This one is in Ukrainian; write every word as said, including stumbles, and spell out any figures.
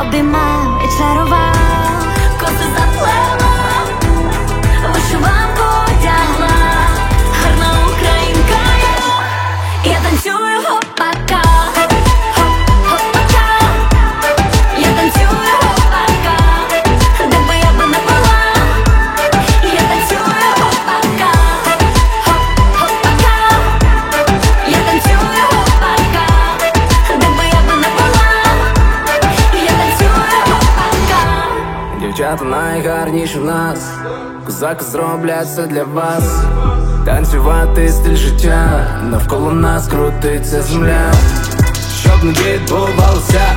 обіймав і чарував, коси заплела, вишиванку одягла, гарна українка я, я танцюю гопака, гоп-гопака, я танцюю гопака, де би я би не була, я танцюю гопака, гоп-гопака, я танцюю гопака, де би я би не була, я танцюю гопака. Дівчата найгарніші в нас, козаки зроблять все для вас. Танцювати стиль життя, навколо нас крутиться земля. Щоб не відбувалося,